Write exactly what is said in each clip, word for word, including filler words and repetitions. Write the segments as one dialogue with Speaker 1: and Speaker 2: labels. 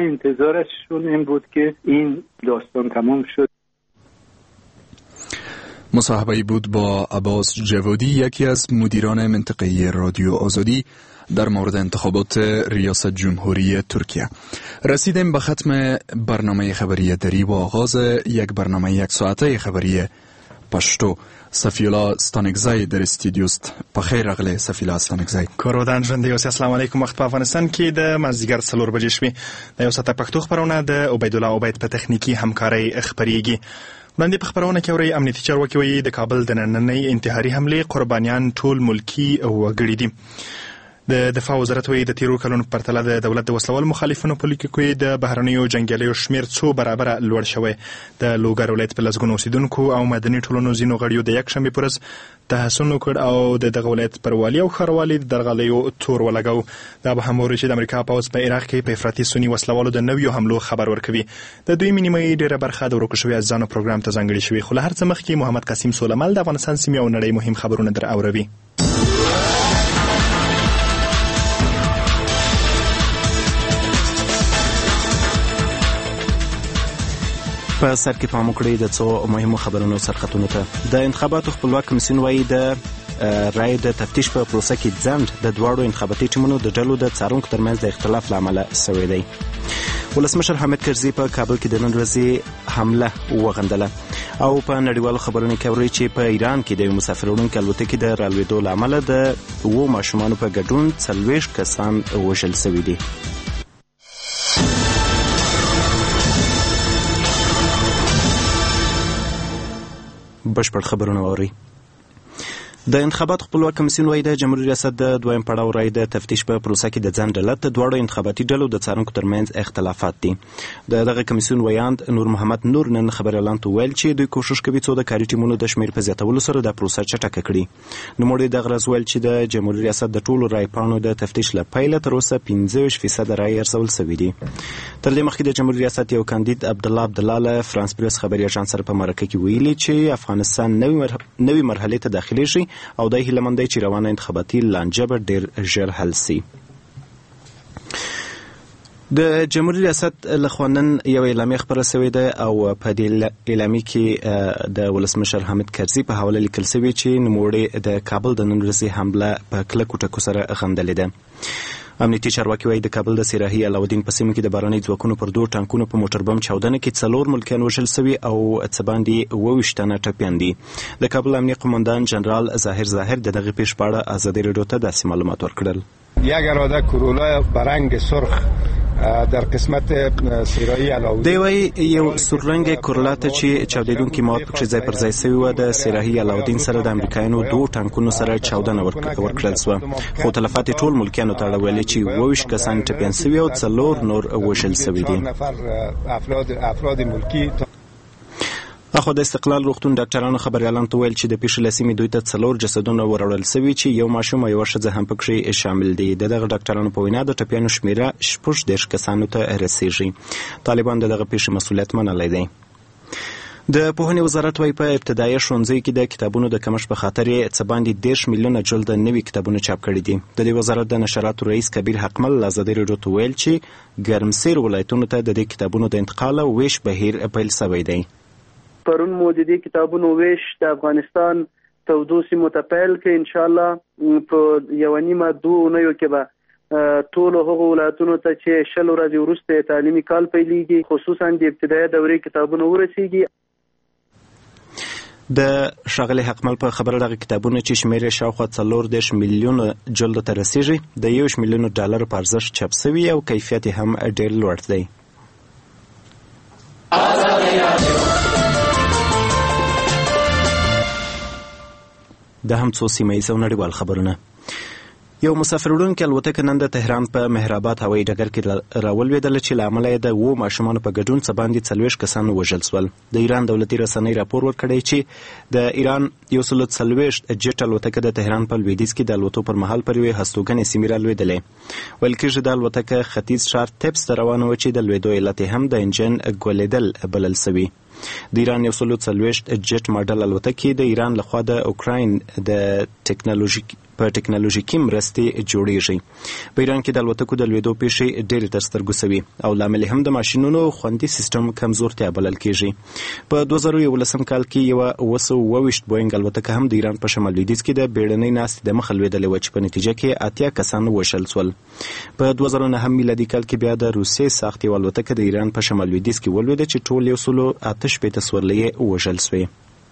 Speaker 1: انتظارشون این بود که این داستان تمام شد.
Speaker 2: مصاحبه‌ای بود با عباس جوادی، یکی از مدیران منطقه‌ای رادیو آزادی، در مورد انتخابات ریاست جمهوری ترکیه. رسیدیم به ختم برنامه خبری دری و آغاز یک برنامه یک ساعته خبری پشتو. سفیولا ستانکزای در استودیوست. بخیر راغلی سفیولا ستانکزای.
Speaker 3: کورودان ژوند یو السلام علیکم. وخت په افغانستان کې د مازدیګر څلور بجې شوې. د یو ساعته پښتو خبرونه د عبید الله عبید په تخنیکی همکارۍ خبريږي. وړاندې په خبرونه کې اوري امنیتي چارواکي وایي د کابل د نننۍ انتحاري حمله قربانیان ټول ملکی وګړي دي. د دفاع وزارت وایي د تیرو کلونو په پرتله د دولت د وسلوال مخالفینو په لیکو کې د بهرنیو جنګیالیو شمیر څو برابره لوړ شوی. د لوګر ولایت په لسګونو اوسیدونکو او مدني ټولنو ځینو غړیو د یک شنبې پر ورځ تحسن وکړ او د دغه ولایت پر والي او ښاروالي د درغلیو تور ولګاو. دا به هم اوري چې د امریکا پوځ په عراق کې په افراطي سني وسلوالو د نویو حملو خبر ورکوي. د دوی مینیمي ډیره برخه د ورکو شوی ځانو پروګرام ته ځانګړې شوی. خو له هر څه مخکې محمد قاسم سولمل د افغانستان سیمې او نړۍ مهم خبرونه در اوروي. په سر کې پام وکړئ د څو مهمو خبرونو سرخطونو ته. د انتخاباتو خپلواک کمیسیون وایي د رای د تفتیش په پروسه کې ځنډ د دواړو انتخاباتي ټیمونو د ډلو د څارونکو ترمنځ د اختلاف له امله شوی دی. ولسمشر حامد کرزي په کابل کې د نن ورځې حمله وغندله. او په نړیوالو خبرونو کې اوري چې په ایران کې د یو مسافر وړونکي الوتکې د رالوېدو له امله د اوو ماشومانو په ګډون څلوېښت کسان وژل شوي دي. بشپړ خبرونه اوري. د انتخاباتو خپلواک کمیسیون وایي د جمهوریت ریاست د دویم پړاو رای د تفتیش په پروسه کې د ځنډ علت د دواړو انتخاباتي ډلو د څارونکو ترمنځ اختلافات دي. د دغه کمیسیون ویاند نور محمد نور نن خبر اعلان ته ویل چې دوی کوشش کوي څو د کاري ټیمونو د شمیر په زیاتولو سره د پروسه چټکه کړي. نوموړي دغه ورځ ویل چې د جمهوریت ریاست د ټولو رای پاڼو د تفتیش له پیله تر اوسه پنځه ویشت فیصد رای ارزول شوي دي. تر دې مخکې د جمهوریت ریاست یو کاندید عبدالله عبدالله له فرانس پریس خبري اژانس سره په مرکه کې ویلي چې افغانستان نوې مرحله ته داخليږي او د هیله دی چې روانه انتخاباتي لانجه به ډیر ژر حل شي. د جمهوریت ریاست لخوا نن یو اعلامیه خپره شوې ده او په دې اعلامیه کې د ولسمشر حامد کرزي په حواله لیکل شوی چې نوموړی د کابل د نن ورځې حمله په کلکو ټکو سره غندلې ده. امنیتي چارواکي وایي د کابل د سراهي علاودین په سیمه کې د باراني ځواکونو پر دوه ټانکونو په موټر بم چاودنه کې څلور ملکیان وژل شوي او څه باندې اووه ویشت تنه ټپیان دي. د کابل امنیه قماندان جنرال ظاهر ظاهر د دغه پیښې په اړه ازادي راډیو ته داسې معلومات ورکړل.
Speaker 4: یک اراده کرولا برنگ سرخ در قسمت سراهي علاودین
Speaker 3: دی وایي یو سور رنګ کرولا ته چې چاودیدونکي مواد پکې ځای پر ځای شوي وه د سراهي علاودین سره د امریکایانو دوه ټانکونو سره چاودنه ورکړل شوه. خو تلفات یې ټول ملکیانو ته اړولې چې اووه ویشت کسان ټپیان شوي او څلور نور وژل شوي دي. اخو د استقلال روغتون ډاکټرانو خبري اعلان ته ویل چې د پیښې له سیمې دوی ته څلور جسدونه وروړل شوي چې یو ماشوم او یوه ښځه هم پکې شامل دي. د دغه ډاکټرانو په وینا د ټپیانو شمېره شپږ دېرش کسانو ته رسیږي. طالبان د دغه پیښې مسؤلیت منلی دی. د پوهنې وزارت وایي په ابتدایي ښوونځیو کې د کتابونو د کمښت په خاطر یې څه باندې دېرش میلیونه جلده نوي کتابونه چاپ کړي دي. د دې وزارت د نشراتو رئیس کبیر حقمل له ازادي راډیو ته ویل چې ګرمسیر ولایتونو ته د دې کتابونو د انتقال او ویش بهیر پیل شوی دی.
Speaker 5: پرون مو د دې کتابونو ویش د افغانستان تودو سیمو ته پیل کړي. ان شاء الله په یو نیمه دوه اونیو کې به ټول هغه ولایتونو ته چې شل ورځې وروسته تعلیمي کال پیلېږي خصوصا د ابتدایي دورې کتابونه ورسیږي.
Speaker 3: د ښاغلي حقمل په خبره دغه کتابونه چې شمېر یې شاوخوا څلور دېرش میلیونه جلدو ته رسیږي د یو ویشت میلیونو ډالرو په ارزښت چاپ شوي او کیفیت یې هم ډېر لوړ دی. د هم څو سیمه ییز او نړیوال خبرونه. یو مسافر وړونکی الوتکه نن د تهران په مهرآباد هوایي ډګر کې راولوېدله چې له امله یې د اوو ماشومانو په ګډون څه باندې څلوېښت کسان وژل شول. د ایران دولتي رسنۍ راپور ورکړی چې د ایران یو سل څلوېښت جټ الوتکه د تهران په لویدیځ کې د الوتو پر مهال پر یوې هستوګنې سیمې رالوېدلې. ویل کېږي د الوتکه ختیځ ښار تبس ته روانه وه چې د لوېدو علت هم د انجن ګولېدل بلل شوي. د ایران یو سل څلوېښت جټ ماډل الوتکې د ایران لخوا د اوکراین د ټکنالوژیک
Speaker 6: په ټکنالوژیکي مرستې جوړیږي. په ایران کې د الوتکو د لوېدو پیښې ډېرې تر سترګو سوي او لامل هم د ماشینونو خوندي سیستم کمزورتیا بلل کېږي. په دوه زره یولسم کال کې یوه اوه سوه اوه ویشت بوینګ الوتکه هم د ایران په شمال لویدیځ کې د بیړنۍ ناستې د مخه لوېدلې وه چې په نتیجه کې اتیا کسان وژل شول. په دوه زره نهم میلادي کال کې بیا د روسیې ساختې یوه الوتکه د ایران په شمال لویدیځ کې ولوېده چې ټول یو سلو اته شپېته سورلۍ یې وژل سوې.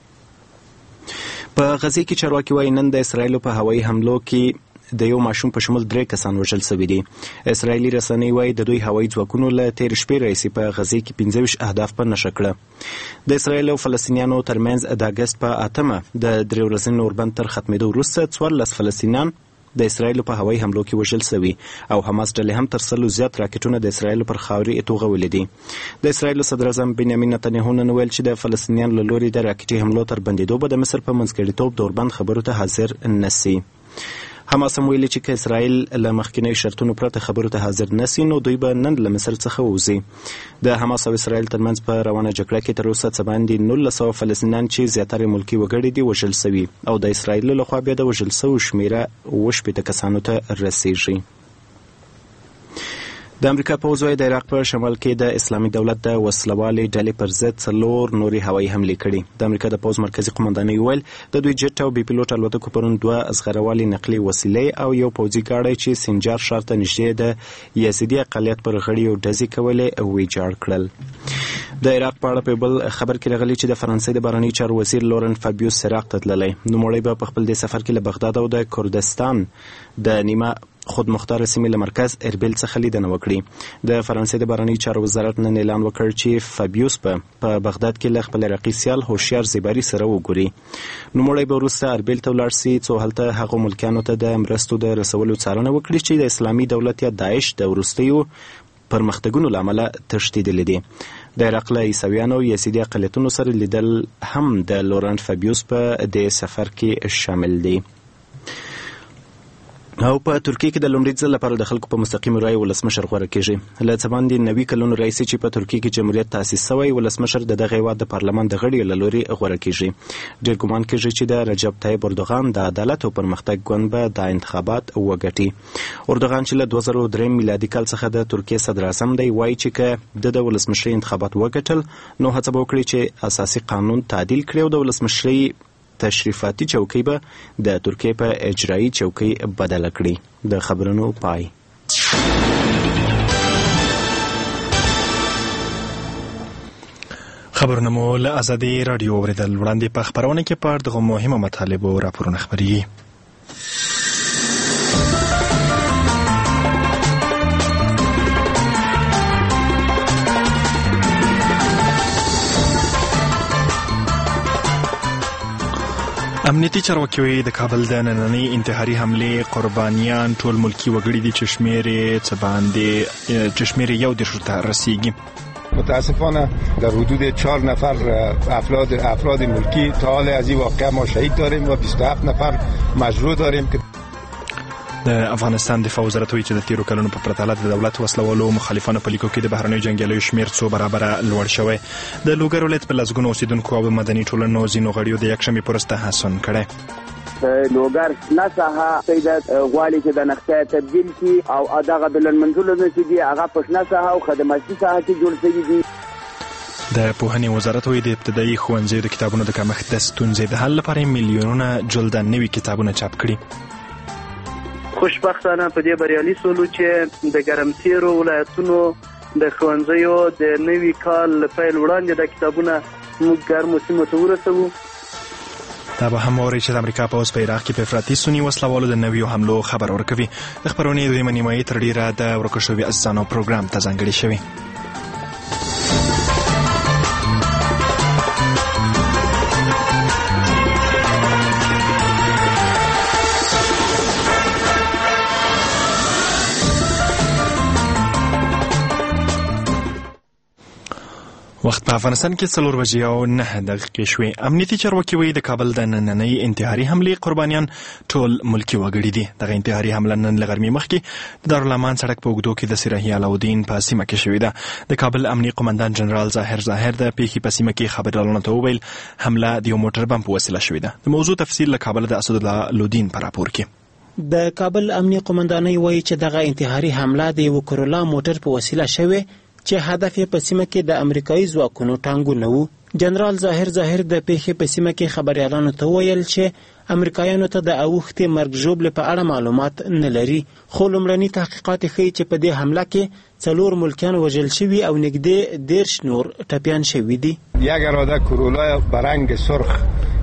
Speaker 6: په غزې کې چارواکي وایي نن د اسرائیلو په هوایي حملو کې د یو ماشوم په شمول درې کسان وژل سوي دي. اسرائیلي رسنۍ وایي د دوی هوایي ځواکونو له تېرې شپې راهیسې په غزې کې پنځه ویشت اهداف په نښه کړه. د اسرائیل او فلسطینیانو ترمنځ د اګست په اتمه د درې ورځني اوربند تر ختمېدو وروسته څوارلس فلسطینیان د اسرائیلو په هوایي حملو کې وژل سوي او حماس ډلې هم تر سلو زیات راکټونه د اسرائیلو پر خاورې توغولي دي. د اسرائیلو صدر اعظم بنیامین نتنیاهو نن ویل چې د فلسطینیانو له لوري د راکټي حملو تر بندېدو به د مصر په منځګړیتوب د اوربند خبرو ته حاضر نسي. حماس هم ویلي چې که اسرائیل له مخکینیو شرطونو پرته خبرو ته حاضر نسي نو دوی به نن له مصر څخه ووځي. د حماس او اسرائیل ترمنځ په روانه جګړه کې تر اوسه څه باندې نولس سوه فلسطینیان چې زیاتره ملکي وګړي دي وژل سوي او د اسرائیل لخوا بیا د وژل سوو شمېره اوه شپېته کسانو ته رسیږي. د امریکا پوځ وايي د عراق په شمال کې د اسلامي دولت د وسلوالې ډلې پر ضد څلور نورې هوایي حملې کړي. د امریکا د پوځ مرکزي قمندانۍ وویل د دوی جټ او بي پیلوټ الوتکو پرون دوه ازغروالې نقلي وسیلې او یو پوځي ګاډی چې سنجار ښار ته نږدې د یزیدي اقلیت پر غړیو ډزې کولې ویجاړ کړل. د عراق په اړه په بل خبر کې راغلی چې د فرانسې د بهرني چارو وزیر لورن فابیوس عراق ته تللی. نوموړی به په خپل دې سفر کې له بغداد او د کردستان د نیمه خود مختار سیمې له مرکز اربیل څخه لیدنه وکړي. د فرانسې د بهرني چارو وزارت نن اعلان وکړ چې فابیوس به په بغداد کې له خپل عراقي سیال هوښیار زیباري سره وګوري. نوموړی به وروسته اربیل ته ولاړ سي څو هلته هغو ملکیانو ته د مرستو د رسولو څارنه وکړي چې د اسلامي دولت یا داعش د وروستیو پرمختګونو له امله تښتېدلي دي. د عراق له عیسویانو یزیدي اقلیتونو سره لیدل هم د لورن فابیوس په دې سفر کې شامل دي. او په ترکیه کې د لومړي ځل لپاره د خلکو په مستقیم رایې ولسمشر غوره کېږي. له څه باندې نوي کلونو راهیسې چې په ترکیه کې جمهوریت تاسیس سوی ولسمشر د دغه هېواد د پارلمان د غړیو له لوري غوره کېږي. ډېر ګمان کېږي چې د رجب طیب اردوغان د عدالت او پرمختګ ګوند به دا انتخابات وګټي. اردوغان چې له دوه زره درې میلادي کال څخه د ترکیه صدر اعظم دی وایي چې که د د ولسمشرۍ انتخابات وګټل نو هڅه به وکړي چې اساسي قانون تعدیل کړي او د ولسمشرۍ تشریفاتي چوکۍ به د ترکیه په اجرایي چوکۍ بدله کړي. د خبرونو پای.
Speaker 3: خبرونه مو له ازادي رادیو اوریدل. وړاندې په خبرونه کې پر دغه مهمه مطالبو راپورونه خبري. امنیتي چارواکي وایي د کابل د نننۍ انتحاري حملې قربانیان ټول ملکي وګړي دي چې شمېر یې څه باندې چې شمېر یې یو دېرشو ته رسیږي.
Speaker 4: متاسفانه در حدود چهار نفر افراد افراد ملکی تا حال از این واقعه ما شهید داریم و بیست و هفت نفر مجروح داریم. که
Speaker 3: د افغانستان دفاع وزارت وایي چې د تیرو کلونو په پرتله د دولت وسلوالو مخالفانو په لیکو کې د بهرنیو جنګیالیو شمېر څو برابره لوړ شوی. د لوګر ولایت په لسګونو اوسېدونکو او مدني ټولنو ځینو غړیو د یکشنبې په ورځ تحسن کړی.
Speaker 7: لوګر شنه ساحه سیدت غواړي چې د نقشه تبدیل کړي او دغه د لنمنځلو چې دي هغه په شنه ساحه او خدماتي ساحه کې جوړ شوي دي.
Speaker 3: د پوهنې وزارت وایي د ابتدایي ښوونځیو د کتابونو د کمښت د ستونزې د حل لپاره میلیونونه جلده نوي کتابونه چاپ کړي.
Speaker 5: خوشبختانه په دې بریالي سولو چې د ګرمسیرو ولایتونو د ښوونځیو د نوي کال پیل وړاندې د کتابونه موږ ګرمو سیمو ته ورسوو.
Speaker 3: دا به هم واورئ چې د امریکا پوځ په عراق کې په افراطي سني وسلوالو د نویو حملو خبر ورکوي. د خپرونې دویمه نیمایي تر ډېره د ورکو شوي عزیزانو پروګرام ته ځانګړې شوې. وخت په افغانستان کې څلور بجې او نهه دقیقې شوې. امنیتي چارواکي وایي د کابل د نننۍ انتحاري حملې قربانیان ټول ملکي وګړي دي. دغه انتحاري حمله نن له غرمې مخکې د دارالامان سړک په اوږدو کې د سراهي علاودین په سیمه کې شوې ده. د کابل امنیي قمندان جنرال ظاهر ظاهر د پیښې په سیمه کې خبریالانو ته وویل حمله د یو موټر بم په وسیله شوې ده. د موضوع تفصیل له کابل د اسدالله لودین په راپور کې.
Speaker 6: د کابل امنیه قومندانۍ وایي چې دغه انتحاري حمله د یو کرولا موټر په وسیله شوې چې هدف یې په سیمه کې د امریکایي ځواکونو ټانګونه وو. جنرال ظاهر ظاهر د پیښې په سیمه کې خبريالانو ته ویل چې امریکایانو ته د اوښتې مرګ ژوبلې په اړه معلومات نه لري، خو لومړني تحقیقات ښیي چې په دې حمله کې څلور ملکیان وژل شوي او نږدې دېرش نور ټپیان شوي دي.
Speaker 4: یک اراده کرولا برنگ سرخ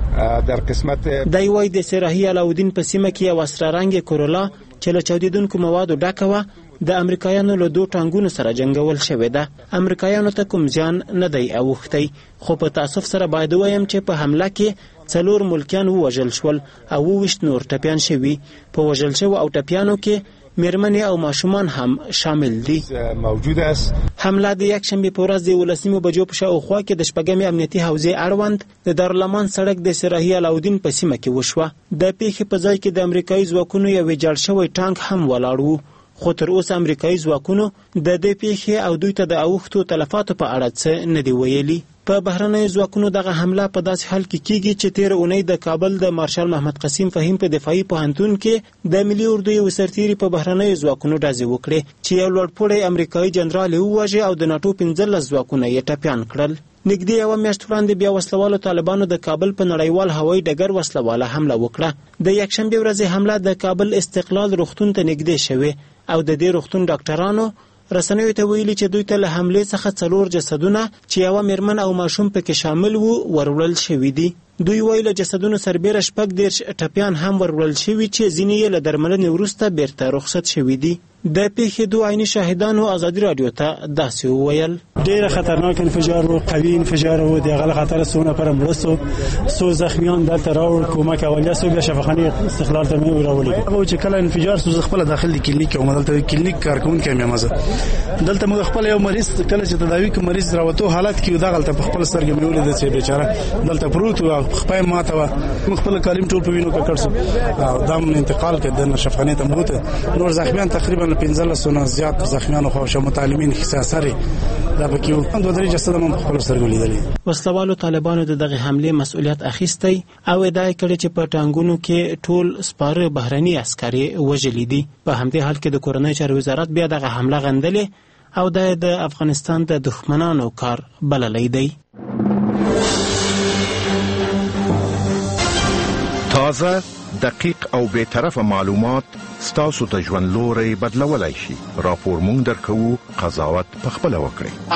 Speaker 4: در قسمت
Speaker 6: دی وایي د سراهي علاودین په سیمه کې یو اسره رنګ کرولا چې له چاودیدونکو موادو ډکه وه د امریکایانو له دوه ټانګونو سره جنګول شوې ده. امریکایانو ته کوم زیان نه دی اوښتی، خو په تاسف سره باید ووایم چې په حمله کې څلور ملکیان ووژل شول او اووه ویشت نور ټپیان شوي. په وژل شوو او ټپیانو کې میرمنې او ماشومان هم شامل دي.
Speaker 4: موجود است.
Speaker 6: حمله د یکشنبې په ورځ د یولسمې بجو په شاوخوا کې د شپږمې امنیتي حوزې اړوند د دارالامان سړک د سراهي علاودین په سیمه کې وشوه. د پیښې په ځای کې د امریکایي ځواکونو یو ویجاړ شوی ټانک هم ولاړ و، خو تر اوسه امریکایي ځواکونو د دې پیښې او دوی ته د اوښتو تلفاتو په اړه څه نه دي ویلي. په بهرنیو ځواکونو دغه حمله په داسې حال کې کیږي چې تیر اونۍ د کابل د مارشال محمد قسیم فهیم په دفاعي پوهنتون کې د ملي اردو یو سرتیري په بهرنیو ځواکونو ډزې وکړې چې یو لوړپوړی امریکایي جنرال یې ووژه او د ناټو پنځلس ځواکونه یې ټپیان کړل. نږدې یوه میاشت وړاندې بیا وسلوالو طالبانو د کابل په نړیوال هوایي ډګر وسلواله حمله وکړه. د یکشنبې ورځې حمله د کابل استقلال روغتون ته نږدې شوې او د دې روغتون ډاکټرانو رسنیو ته ویلي چې دوی ته له حملې څخه څلور جسدونه چې یوه میرمن او ماشوم پکې شامل وو وروړل شوي دي. دوی وایي له جسدونو سربیره شپږ دېرش ټپیان هم وروړل شوي چې ځینې یې له درملنې وروسته بیرته رخصت شوي دي. د پیښې دوه عیني شاهدانو ازادي راډیو ته داسې وویل:
Speaker 8: ډېر خطرناک انفجار و، قوي انفجار و، د هغه خطر څو نفر مړه سو، څو زخمیان دلته راوړ، کومک اولیه سو، بیا شفاخانه استقلال ته مې راوړل.
Speaker 9: او چې کله انفجار سو خپل داخل د کلینیک او دلته کلینیک کارکونکو مې مزه دلته موږ خپل یو مریض کله چې تداوی کوم مریض راوته حالت کې دغلته په خپل سترګې مې ولید چې بیچاره دلته پروت او خپای ماته و، خپل کالم ټول په وینو ککړ سو او دم انتقال کړ د شفاخانه ته موته. نور زخمیان تقریبا پنځلس نه زیات زخمیان خو شو متعلمین خصاصري دا بکیو دوه درې جسد هم خپل سترګو لیدلې.
Speaker 6: وسلوالو طالبانو د دغه حمله مسؤلیت اخیستی او ادعا کړې چې په ټانګونو کې ټول سپاره بهرني عسکري وژلي دي. په همدې حال کې د کورنۍ چارو وزارت بیا دغه حمله غندلې او د افغانستان د دښمنانو کار بللی دی.
Speaker 10: تازه، دقیق او بے طرفه معلومات ستاسو ته ژوند لوري بدلولای شي. راپور مونږ درکو، قضاوت پخپله وکړئ.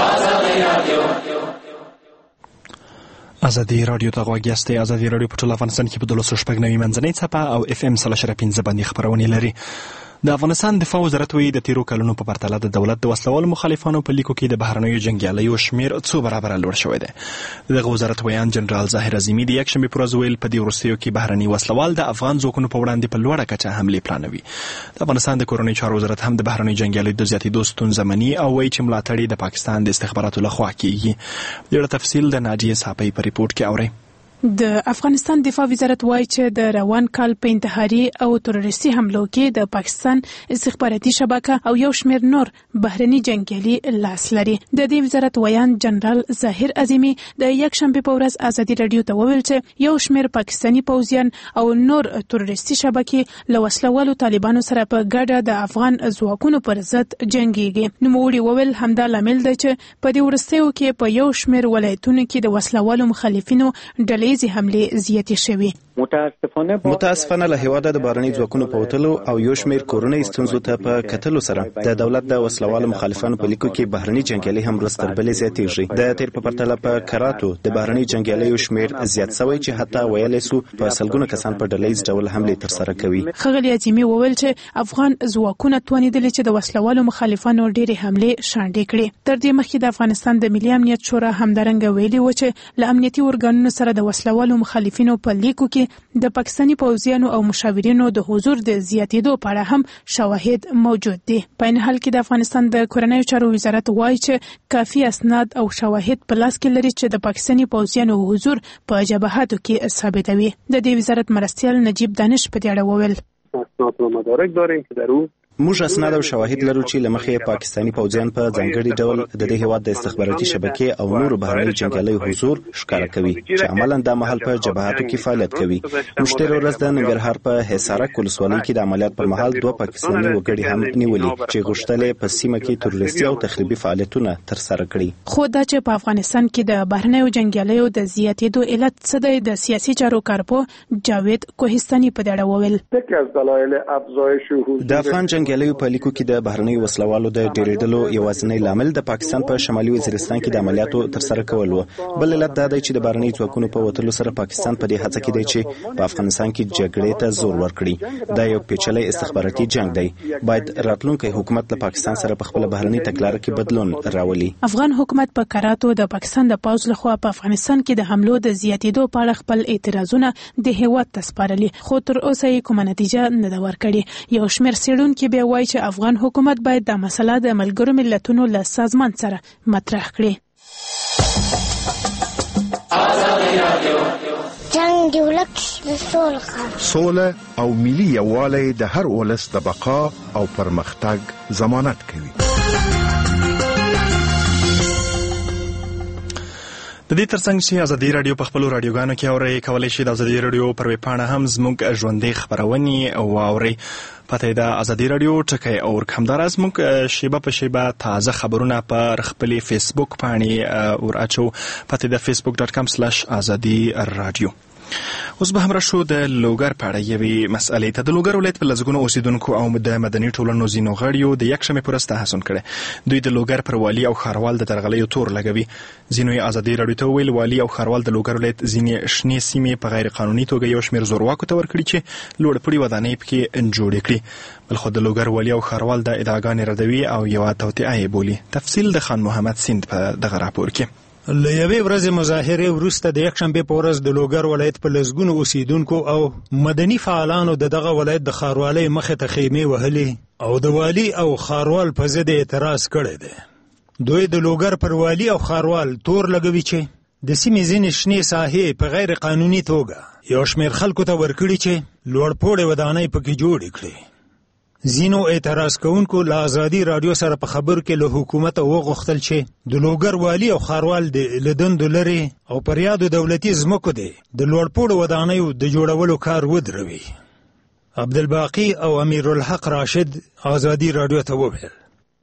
Speaker 3: ازادي رادیو ته غوږ یاستئ. ازادي رادیو په ټول افغانستان کې په دولس شپږ نوي منځنۍ څپه او اف ام سل شره پنځه باندې خبرونه لري. د افغانستان دفاع وزارت وایي د تیرو کلونو په پرتله د دولت د وسلوالو مخالفانو په لیکو کې د بهرنیو جنګیالیو شمیر څو برابره لوړ شوی دی. دغه وزارت ویان جنرال ظاهر عظیمي د یکشنبې پر ورځ ویل په دې وروستیو کې بهرني وسلوال د افغان ځواکونو په وړاندې په لوړه کچه حملې پلانوي. د افغانستان د کورنۍ چارو وزارت هم د بهرنیو جنګیالیو د زیاتېدو ستونزه مني او وایي چې ملاتړ یې د پاکستان د استخباراتو لخوا کیږي. ډېر تفصیل د ناجیه صاحبی په ریپورت کې اورئ.
Speaker 11: د افغانستان دفاع وزارت وایي چې د روان کال په انتحاري او تروریستي حملو کې د پاکستان استخباراتي شبکه او یو شمېر نور بهرني جنګیالي لاس لري. د دې وزارت ویان جنرال ظاهر عظیمي د یکشنبې په ورځ ازادي رادیو ته وویل چې یو شمېر پاکستاني پوځیان او نور تروریستي شبکې له وسلوالو طالبانو سره په ګډه د افغان ځواکونو پر ضد جنګيږي. نوموړي وویل همدا لامل دی چې په دې وروستیو کې په یو شمېر ولایتونو کې د وسلوالو مخالفینو ډلې حملې زیاتې شوې.
Speaker 6: متاسفانه متاسفانه له هیواده د بهرني ځواکونو په وتلو او یو شمېر کورنۍ ستونزو ته په کتلو سره د دولت د وسلوالو مخالفانو په لیکو کې بهرني جنګیالي هم ورځ تر بلې زیاتېږي. د تیر په پرتله په کراتو د بهرني جنګیالیو شمېر زیات شوی چې حتی ویلی سو په سلګونه کسان په ډلهییز ډول حملې ترسره کوي.
Speaker 11: ښاغلي عظیمي وویل چې افغان ځواکونه توانېدلي چې د وسلوالو مخالفانو ډېرې حملې شانډې کړي. تر دې مخکې د افغانستان د ملي امنیت شورا همدارنګه ویلي و چې له امنیتي ارګانونو سره د وسلوالو مخالفینو په لیکو کې د پاکستاني پوځیانو او مشاورینو د حضور د زیاتېدو په اړه هم شواهد موجود دي. په این حال کې د افغانستان د کورنیو چارو وزارت وایي چې کافي اسناد او شواهد په لاس کې لري چې د پاکستاني پوځیانو حضور په جبهاتو کې ثابتوي. د دې وزارت مرستیال نجیب دانش په دې اړه وویل:
Speaker 5: اسناد و مدارک داریم که در اون
Speaker 6: موږ اسناد او شواهد لرو چې لمخې پاکستاني پوځیان په ځانګړي ډول د دې هیواد د استخباراتي شبکې او نورو بهرني جنګیالیو حضور ښکاره کوي چې عملاً د محل په جبهاتو کې فعالیت کوي. موږ تیر ورځ د ننګرهار په حصارک ولسوالۍ کې د عملیات پر مهال دوه پاکستاني وګړي هم نیولي چې غوښتل په سیمه کې تروریستي او تخریبي فعالیتونه ترسره کړي.
Speaker 11: خو دا چې په افغانستان کې د بهرنیو جنګیالیو د زیاتېدو علت څه دی، د سیاسي چارو کارپو جاوید کوهستاني په دې اړه وویل.
Speaker 6: د افغان جنګیالیو په لیکو کې د بهرنیو وسلوالو د ډېرېدلو یوازینی لامل د پاکستان په شمالي وزیرستان کې د عملیاتو ترسره کول و. بل علت دا دی چې د بهرنیو ځواکونو په وتلو سره پاکستان په دې هڅه کې دی چې په افغانستان کې جګړې ته زور ورکړي. دا یو پیچلی استخباراتي جنگ دی. باید راتلونکی حکومت له پاکستان سره په خپل بهرني تګلاره کې بدلون راولي.
Speaker 11: افغان حکومت په کراتو د پاکستان د پوځ لخوا په افغانستان کې د حملو د زیاتېدو په اړه خپل اعتراضونه د هیواد ته سپارلي، خو تر اوسه یې کومه نتیجه نه ده ورکړې. یو شمېر څېړونکي بیا وایي چې افغان حکومت باید دا مسله د ملګرو ملتونو له سازمان سره مطرح کړي.
Speaker 12: جنگ دی ولک د سولې
Speaker 10: سوله او ملي یووالی د هر ولس د بقا او پرمختګ ضمانت کوي.
Speaker 3: د دې ترڅنګ چې ازادي رادیو په خپل رادیوګانو کې اورئ، کولای شئ د ازادي رادیو پر ویب پاڼه هم زموږ ژوندۍ خبرونه او اورئ. پته دا ازادي رادیو ټکی اور همداراز موږ شیبه په شیبه تازه خبرونه پر خپل فیسبوک باندې ور اچو. پته دا facebook dot com slash azadi radio. اوس به هم راشو د لوګر په اړه یوې مسئلې ته. د لوګر ولایت په لزګونو اوسیدونکو او د مدني ټولنو ځینو غړیو د یکشنبې په ورځ تحسن کړی. دوی د لوګر پر والي او ښاروال د درغلیو تور لګوي. ځینو یې ازادي رادیو ته ویل والي او ښاروال د لوګر ولایت ځینې شنې سیمې په غیر قانوني توګه یو شمېر زورواکو ته ورکړي چې لوړپوړي ودانۍ پکې جوړې کړي. بل خو د لوګر والي او ښاروال د ادعاګانې ردوي او یوه توطئه یې بولي. تفصیل د خان محمد سیند په دغه راپور کې.
Speaker 13: له یوې ورځې مظاهرې وروسته د یکشنبې په ورځ د لوګر ولایت په لسګونو اوسیدونکو او مدني فعالانو د دغه ولایت د ښاروالۍ مخې ته خیمې وهلې او د والي او ښاروال په ضد اعتراض کړی دی. دوی د لوګر پر والي او ښاروال تور لګوي چې د سیمې ځینې شنې ساحې په غیر قانوني توګه یو شمېر خلکو ته ورکړي چې لوړپوړې ودانۍ پکې جوړې کړي. ځینو اعتراض کوونکو له ازادي رادیو سره په خبرو کې له حکومته وغوښتل چې د لوګر والي او ښاروال د له دندو لرې او پر یادو دولتي ځمکو دی د لوړپوړو ودانیو د جوړولو کار ودروي. عبدالباقي او امیرالحق راشد ازادي رادیو ته وویل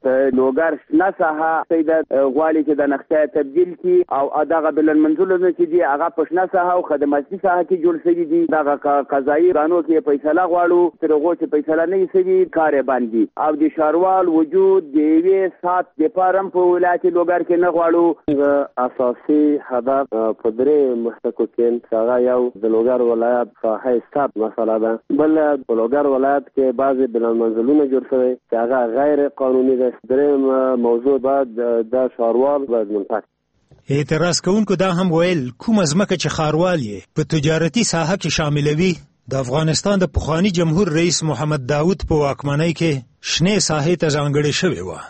Speaker 7: لوګر نه ساحه سیدت غواړي چې د نقشه تبدیل کی او دغه بلن منزلونه چې دی هغه پښنه ساحه او خدماتي ساحه کې جوړ شوی دي. دغه قضایي قانون کې فیصله غواړو تر هغه چې فیصله نه شي کار باندې او د شاروال وجود دی وی سات د پارم په ولایت لوګر کې نه غواړو. اساسي هدف په درې مستقو کې هغه یو د لوګر ولایت ساحه ستاب مسله ده. بل په لوګر ولایت کې بعضي بلن منزلونه جوړ شوی چې هغه غیر قانوني ده. دریم موضوع بعد د شاروال باید منطق.
Speaker 13: اعتراض کوونکو دا هم ویل کوم ځمکه چې ښاروال یې په تجارتي ساحه کې شاملوي د افغانستان د پخواني جمهور رئیس محمد داود په واکمنۍ کې شنې ساحې ته ځانګړې شوې وه.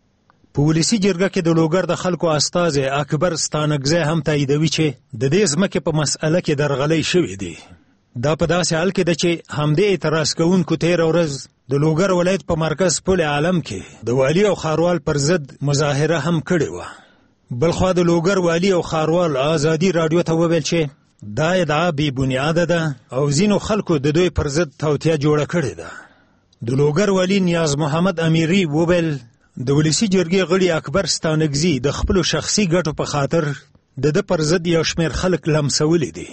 Speaker 13: په ولسي جرګه کې د لوګر د خلکو استازی اکبر ستانکزی هم تاییدوي چې د دې ځمکې په مسئله کې درغلۍ شوې دي. دا په داسې حال کې ده چې همدې اعتراض کوونکو تېره ورځ د لوګر ولایت په مرکز پل عالم کې د والي او ښاروال پر ضد مظاهره هم کړې وه. بلخوا د لوګر والي او ښاروال ازادي رادیو ته وویل چې دا ادعا بې بنیاده ده او ځینو خلکو د دوی پر ضد توطیه جوړه کړې ده. د لوګر والي نیاز محمد امیري وویل د ولسي جرګې غړي اکبر ستانکزي د خپلو شخصي ګټو په خاطر د ده پر ضد یو شمېر خلک لمسولی دي.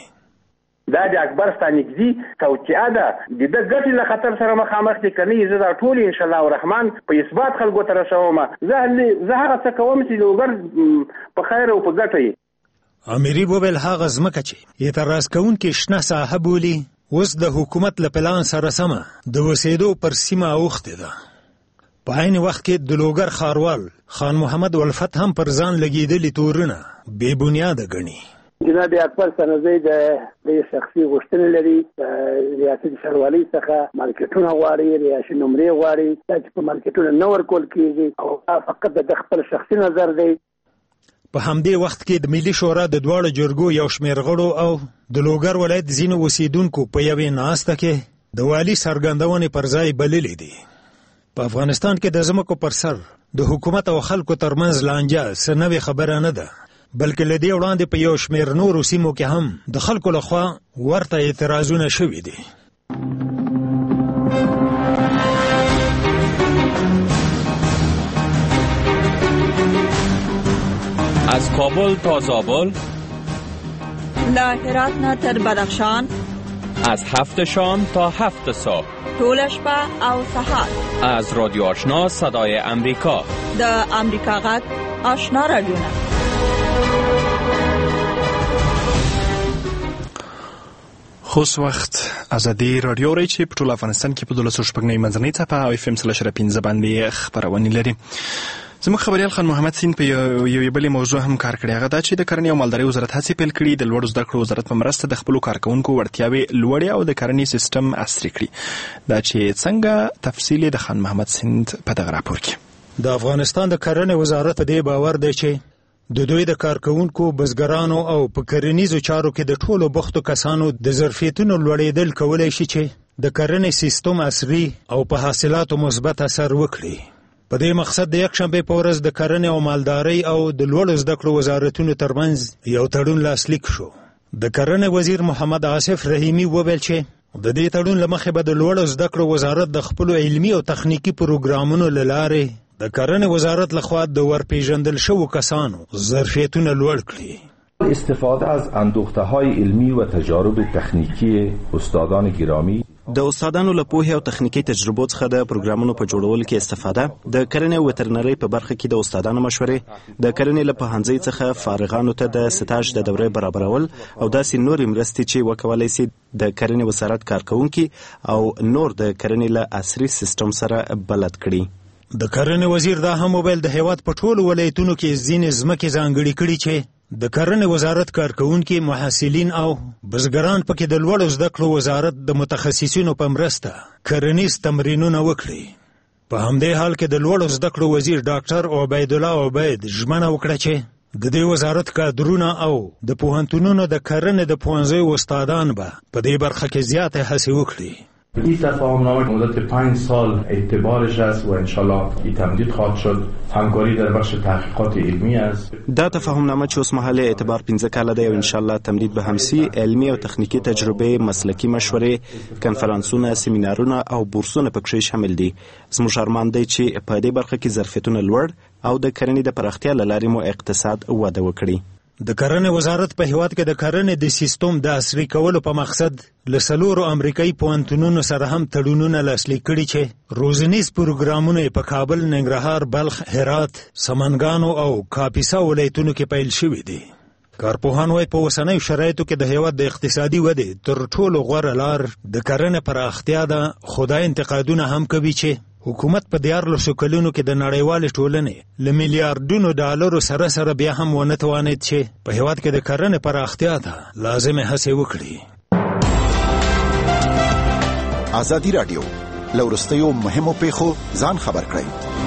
Speaker 14: دا د اکبر ستانکزي توطیه ده. د ده ګټې له خطر سره مخامخ دي که نه زه دا ټولې انشاءالله الرحمن په اثبات خلکو ته رسوم. زه هغه څه کوم چې لوګر په خیر او په ګټه یې.
Speaker 13: امیري وویل هغه ځمکه چې اعتراض کوونکي شنه ساحه بولي اوس د حکومت له پلان سره سمه د اوسېدو پر سیمه اوښتې ده. په عین وخت کې د لوګر ښاروال خان محمد الفت هم پر ځان لګېدلي تورونه بې بنیاده ګڼي.
Speaker 15: جناب اکبر ستانکزی د شخصي غوښتنې لري ریاست ښاروالۍ څخه مارکیټونه غواړي، ریاشي نمرې غواړي دا چې په مارکیټونه نه ورکول کېږي او فقط د خپل شخصي نظر دی.
Speaker 13: په همدې وخت کې د ملي شورا د دواړو جرګو یو شمېر غړو او د لوګر ولایت ځینو اوسیدونکو په یوې ناسته کې د والي څرګندونې پر ځای بللې دي. په افغانستان کې د ځمکو پر سر د حکومت او خلکو ترمنځ لانجه څه نوې خبره نه ده، بلکې له دې وړاندې په یو شمېر نورو سیمو کې هم د خلکو لخوا ورته اعتراضونه شوي دي.
Speaker 16: از کابل تا زابل،
Speaker 17: له هرات نه تر بدخشان،
Speaker 16: از هفت شام تا هفت صبح،
Speaker 17: ټول شپه او سهار.
Speaker 16: از رادیو آشنا صدای امریکا،
Speaker 17: د امریکا غږ آشنا رادیو.
Speaker 3: خوش وخت ازادي رادیو ری چې په ټول افغانستان کې په دولسو شپږ نه منځنۍ څپه او اف ام سل شر پنځه باندې خبرونه لري. زموږ خبريال خان محمد سین په یو بلې موضوع هم کار کړی، هغه دا چې د کرنې او مالدارۍ وزارت هڅې پیل کړي د لوړو زده کړو وزارت په مرسته د خپلو کارکونکو وړتیاوې لوړې او د کرنې سیستم عصري کړي. دا چې څنګه تفصیل د خان محمد سین په دغه راپور کې.
Speaker 13: د افغانستان د کرنې وزارت په دې باور دی چې د دوی د کارکونکو، بزګرانو او په کرنیزو چارو کې د ټولو بوختو کسانو د ظرفیتونو لوړېدل کولای شي چې د کرنې سیستم عصري او په حاصلاتو مثبت اثر وکړي. په دې مقصد د یکشنبه په ورځ د کرنې او مالدارۍ او د لوړو زده کړو وزارتونو ترمنځ یو تړون لاسلیک شو. د کرنې وزیر محمد عاصف رحیمی وویل چې د دې تړون له مخې به د لوړو زده کړو وزارت د خپلو علمي او تخنیکی پروګرامونو له لارې د کرنې وزارت لخوا د ورپېژندل شوو کسانو ظرفیتونه لوړ کړي.
Speaker 18: استفاده از اندوخته‌های علمی و تجارب تخنیکی استادان گرامی،
Speaker 6: د استادانو له پوهې او تخنیکی تجربو څخه د پروګرامونو په جوړولو کې استفاده، د کرنې او وترنرۍ په برخه کې د استادانو مشورې، د کرنې له پوهنځي څخه فارغانو ته د سټاژ د دورې برابرول او داسې نورې مرستې چې وکولای شي د کرنې وزارت کارکونکي او نور د کرنې له عصري سیستم سره بلد کړي.
Speaker 13: د کرنې وزیر دا هم وویل د هیواد په ټولو ولایتونو کې ځینې ځمکې ځانګړې کړي چې د کرنې وزارت کارکونکي، محصلین او بزګران پکې د لوړو زده کړو وزارت د متخصصینو په مرسته کرنیز تمرینونه وکړي. په همدې حال کې د لوړو زده کړو وزیر ډاکټر عبیدالله عبید ژمنه وکړه چې د دې وزارت کادرونه او د پوهنتونونو د کرنې د پوهنځیو استادان به په دې برخه کې زیاتې هڅې وکړي.
Speaker 18: این تفاهمنامه مدت پنج سال اعتبارش است و انشالله این تمدید خواهد شد. همکاری در بخش تحقیقات علمی است.
Speaker 6: دا تفاهمنامه چې اوس مهال اعتبار پنځه کاله دی او انشالله تمدید به هم سي. علمي او تخنیکی تجربه، مسلکی مشورې، کنفرانسونه، سیمینارونه او بورسونه پکې شامل دي. زموږ ارمان دی چې په دې برخه کې ظرفیتونه لوړ او د کرنې د پراختیا له لارې مو اقتصاد وده وکړي.
Speaker 13: د کرنې وزارت په هیواد کې د کرنې د سیستم د عصري کولو په مقصد له څلورو امریکایي پوهنتونونو سره هم تړونونه لاسلیک کړي چې روزنیز پروګرامونه په کابل، ننګرهار، بلخ، هرات، سمنګانو او کاپیسا ولایتونو کې پیل شوي دي. کارپوهان وايي په اوسنیو شرایطو کې د هیواد د اقتصادي ودې تر ټولو غوره لار د کرنې پراختیا ده، خو دا انتقادونه هم کوي چې حکومت په دیارلسو کلونو کې د نړیوالې ټولنې له میلیارډونو ډالرو سره سره بیا هم ونه توانید چې په هیواد کې د کرنې پراختیا ته لازمې هڅې وکړي.
Speaker 19: ازادي راډیو له وروستیو مهمو پیښو ځان خبر کړئ.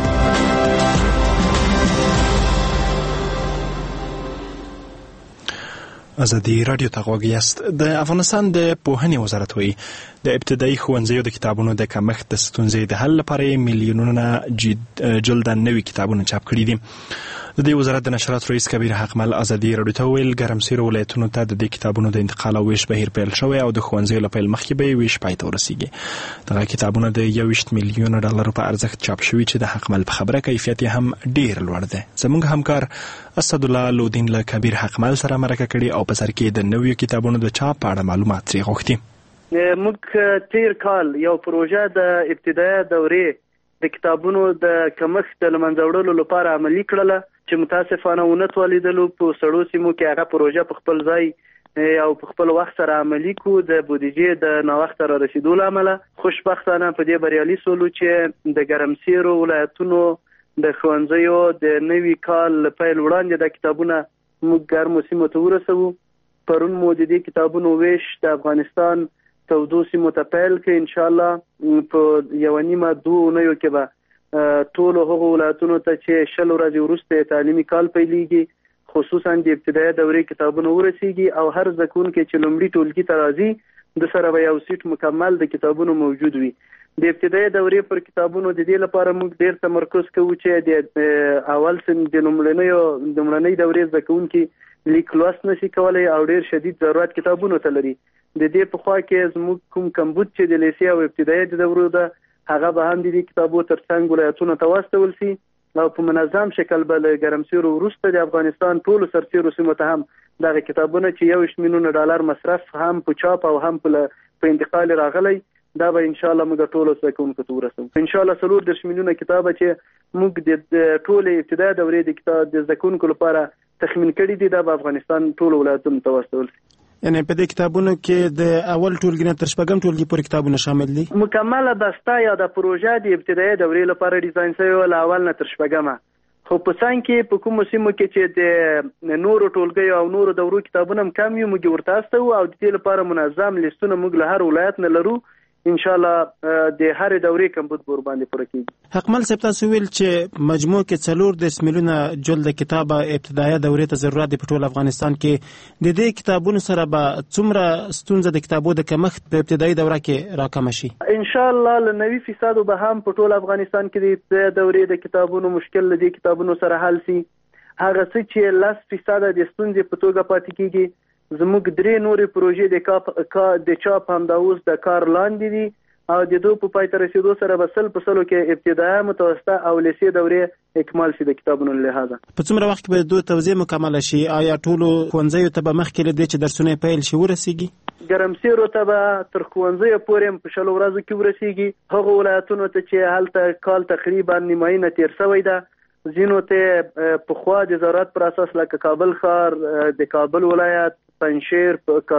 Speaker 3: ازادي راډیو ته غوږ یاست. د افغانستان د پوهنې وزارت وایي د ابتدایي ښوونځیو د کتابونو د کمښت د ستونزې د حل لپاره میلیونونه جلده نوي کتابونه چاپ کړي دي. د دې وزارت د نشراتو رئیس کبیر حقمل ازادي راډیو ته ویل ګرمسیرو ولایتونو ته د دې کتابونو د انتقال او ویش بهیر پیل شوی او د ښوونځیو له پیل مخکې به ویش پای ته ورسیږي. دغه کتابونه د یوویشت میلیونه ډالرو په ارزښت چاپ شوي چې د حقمل په خبره کیفیت یې هم ډیر لوړ دی. زموږ همکار اسدالله لودین له کبیر حقمل سره مرکه کړې او په سر کې د نویو کتابونو د چاپ په اړه معلومات ترې غوښتي.
Speaker 5: موږ تیر کال یو پروژه د ابتدایي دورې د کتابونو د کمښت له منځه وړلو لپاره عملي کړله چې متاسفانه ونه تولیدلو. په سړو سیمو کې هغه پروژه په خپل ځای او په خپل وخت سره عملي کو د بودیجې د ناوخته را رسیدو له امله. خوشبختانه په دې بریالي سولو چې د ګرمسیرو ولایتونو د ښوونځیو د نوي کال پیل وړاندې د کتابونه موږ ګرمو سیمو ته ورسوو. پرون مو د دې کتابونو ویش د افغانستان تودو سیمو ته پیل کې انشاءالله په یو نیمه دوه اونیو کې به ټولو هغو ولایتونو ته چې شل ورځې وروسته تعلیمي کال پیلېږي خصوصا د ابتدایي دورې کتابونه ورسیږي او هر زده کوونکی چې لومړي ټولګي ته راځي د سره به یو سیټ مکمل د کتابونو موجود وي. د ابتدایي دورې پر کتابونو د دې لپاره موږ ډېر تمرکز کوو چې د اول سن د لومړنیو لومړنۍ دورې زده کوونکي لیک لوست نشي کولی او ډېر شدید ضرورت کتابونو ته لري. د دې په خوا کې زموږ کوم کمبود چې د لیسې او ابتدایي د دورو ده هغه به هم د دې کتابو تر څنګ ولایتونو ته واستول سي او په منظم شکل به له ګرمسیرو وروسته د افغانستان ټولو سرتیرو سیمو ته هم دغه کتابونه چې یو شمېر میلیونه ډالر مصرف هم په چاپ او هم په انتقال راغلی دا به ان شاء الله موږ ټولو زده کوونکو ته ورسوو. ان شاء الله څلور دېرش میلیونه کتابه چې موږ د ټولې ابتدایي دورې د کتاب د زده کوونکو لپاره تخمین کړي دي دا به افغانستان ټولو ولایتونو ته واستول شي.
Speaker 6: یعنی په دې کتابونو کې د اول ټولګي نه تر شپږم ټولګي پورې کتابونه شامل دي.
Speaker 5: مکمله بسته یا د پروژه د ابتدایي دورې لپاره ډیزاین شوی له اول نه تر شپږمه، خو په څنګ کې په کومو سیمو کې چې د نورو ټولګیو او نورو دورو کتابونه هم کم وي موږ ورته استو او د دې لپاره منظم لیستونه موږ له هر ولایت نه لرو. ان شاء الله د هر دورې کمبود بور باندې پوره کیږي.
Speaker 6: حقمل صاحب تاسو ویل چې مجموع کې څلور دېرش میلیونه جلد کتابه ابتدایي دورې ته ضرورت دی په ټول افغانستان کې. د دې کتابونو سره به څومره ستونزه د کتابو د کمښت په ابتدایي دوره کې راکم شي؟
Speaker 5: ان شاء الله له نوي فیصد به هم په ټول افغانستان کې د ابتدایي دورې د کتابونو مشکل له دې کتابونو سره حل سي. هغه څه چې لس فیصد د ستونزې په توګه پاتې کیږي زموږ درې نورې پروژې د کاپ د چاپ هم دا اوس د کار لاندې دي او د دوی په پای ته رسیدو سره به سل په سلو کې ابتدایي متوسطه او لیسې دورې اکمال شي د کتابونو له لحاظه.
Speaker 6: په څومره وخت کې به دوی توزیع مکمل شي؟ آیا ټولو ښوونځیو ته به مخکې له دې چې درسونه پیل شي ورسیږي؟
Speaker 5: ګرمسیرو ته به تر ښوونځیو پورې په شلو ورځو کې ورسیږي. هغو ولایتونو ته چې هلته کال تقریبا نیمایي نه تېر شوی ده ځینو ته پخوا د ضرورت پر اساس لکه کابل ښار، د کابل ولایت، پنجشیر،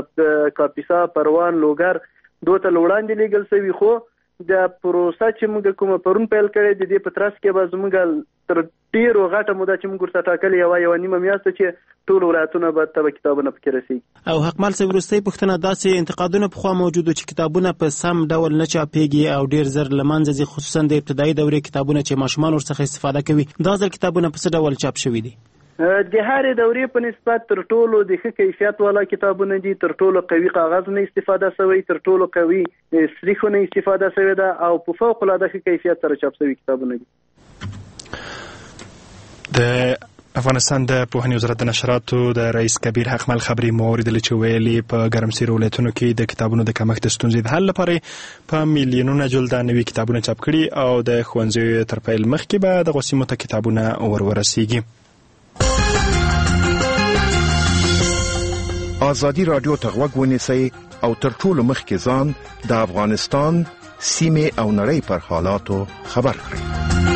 Speaker 5: کاپیسا، پروان، لوګر دوی ته وړاندې لیږل شوي. خو د پروسه چې موږ کومه پرون پیل کړې د دې په ترڅ کې به زموږ تر ډېرو غټه موده چې موږ ورته ټاکلې یوه یوه نیمه میاشته چې ټول ولایتونه به ته به کتابونه پکې رسېږي.
Speaker 6: او حقمل صاحب وروستۍ پوښتنه داسې انتقادونه پخوا موجود و چې کتابونه په سم ډول نه چاپېږي او ډېر زر له منځه ځي، خصوصا د ابتدایي دورې کتابونه چې ماشومان ورڅخه استفاده کوي. دا ځل کتابونه په څه ډول چاپ شوي دي؟
Speaker 5: د هرې دورې په نسبت تر ټولو د ښه کیفیت والا کتابونه دي، تر ټولو قوي کاغذ نه استفاده شوی، تر ټولو قوي سریښو نه استفاده شوی ده او په فوق العاده ښه کیفیت سره چاپ شوي کتابونه دي.
Speaker 3: د افغانستان د پوهنې وزارت د نشراتو د رئیس کبیر حقمل خبري مو اوریدلې چې ویلي په ګرمسیر ولایتونو کې د کتابونو د کمښت د ستونزې د حل لپاره په میلیونونه جلده نوي کتابونه چاپ کړي او د ښوونځیو تر پیل مخکې به دغو سیمو ته کتابونه ور ورسیږي.
Speaker 10: آزادی رادیو ته غوږ ونیسئ او تر ټولو مخکې ځان د افغانستان سیمې او نړۍ پر حالاتو خبر کړئ.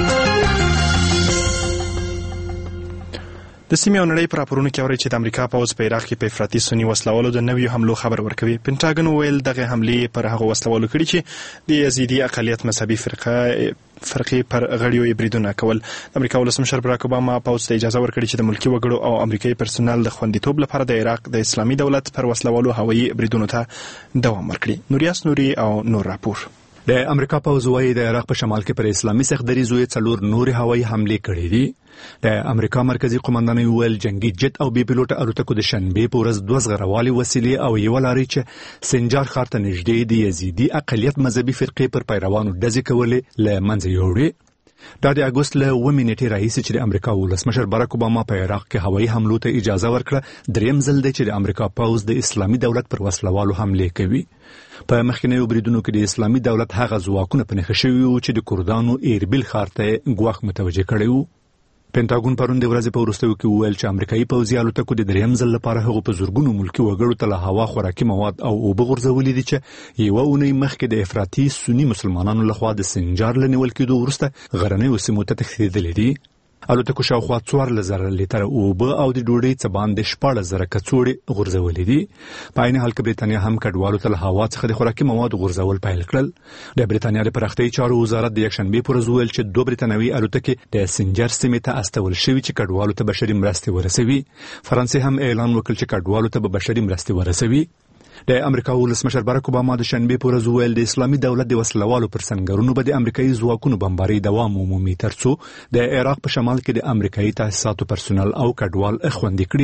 Speaker 3: د سیمې او نړۍ پر راپورونو کې اورئ چې د امریکا پوځ په عراق کې په افراطي سني وسلوالو د نویو حملو خبر ورکوي. پینټاګن وویل دغه حملې پر هغو وسلوالو کړي چې د یزیدي اقلیت مذهبي فرقه فرقې پر غړیو یې بریدونه کول. د امریکا ولسمشر براک اوباما پوځ ته اجازه ورکړي چې د ملکي وګړو او امریکایي پرسونل د خوندیتوب لپاره د عراق د اسلامي دولت پر وسلوالو هوایي بریدونو ته دوام ورکړي. نوریاس نوري او نور راپور.
Speaker 2: د امریکا پوځ وايي د عراق په شمال کې پر اسلامي سختدریزو څلور نور هوایي حملې کړې دي. د امریکا مرکزی قومندان ویل جنگي جت او بي پيلوټ الوتکو د شنبې په ورځ دوه زغروالي وسیلې او یو لاري چې سنجار ښار ته نږدې د یزیدي اقلیت مذهبي فرقې پر پیروانو ډزې کولې له منځه یوړې. دا د اګوست له اووه نیټې راهیسې چې د امریکا ولسمشر باراک اوباما په عراق کې هوایي حملو ته اجازه ورکړه دریم ځل دی چې د امریکا پوځ د اسلامي دولت پر وسلوالو حملې کوي. په مخکینیو بریدونو کې د اسلامي دولت هغه ځواکونه په نښه شوي وو چې د کردانو ایربیل ښار ته ګواښ متوجه کړی وو. پینټاګون پرون د ورځې په وروستیو کې وویل چې امریکایي پوځي الوتکو د دریم ځل لپاره هغو په زرګونو ملکي وګړو ته له هوا خوراکي مواد او اوبه غورځولي دي چې یوه اونۍ مخکې د افراطي سني مسلمانانو لخوا د سنجار له نیول کېدو وروسته غرنیو سیمو ته تښتېدلې دي. الوتکو شاوخوا څوارلس زره لیتره اوبه او د ډوډۍ څه باندې شپاړس زره کڅوړې غورځولې دي. په عین حال کې برېټانیا هم کډوالو ته له هوا څخه د خوراکي موادو غورځول پیل کړل. د برېټانیا د پراختیایي چارو وزارت د یکشنبې په ورځ وویل چې دوه برېټانوي الوتکې د سنجر سیمې ته استول شوي چې کډوالو ته بشري مرستې ورسوي. فرانسې هم اعلان وکړ چې کډوالو ته به بشري مرستې ورسوي. د امریکا ولسمشر باراک اوباما د شنبې په ورځ وویل د اسلامي دولت د وسلوالو پر سنګرونو به د امریکایي ځواکونو بمباري دوام ومومي ترڅو د عراق په شمال کې د امریکایي تاسیساتو پرسونل او کډوال خوندي کړي.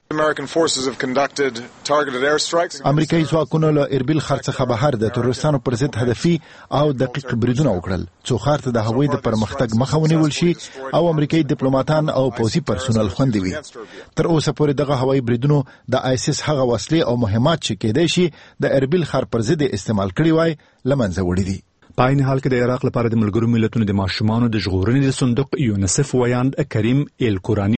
Speaker 19: امریکایي ځواکونو له اربیل ښار څخه بهر د تروریستانو پر ضد هدفي او دقیق بریدونه وکړل څو ښار ته د هوایي د پرمختګ مخه ونیول شي او امریکایي ډیپلوماټان او پوځي پرسونل خوندي وي. تر اوسه پورې دغه هوایي بریدونو د آیسیس هغه وسلې او مهمات چې کېدای شي د اربیل ښار پر ضد استعمال کړي وای لمنځه وړي دي.
Speaker 20: په عین حال کې د عراق لپاره د ملګرو ملتونو د ماشومانو د ژغورنې د صندوق یونیسف ویاند کریم الکورانی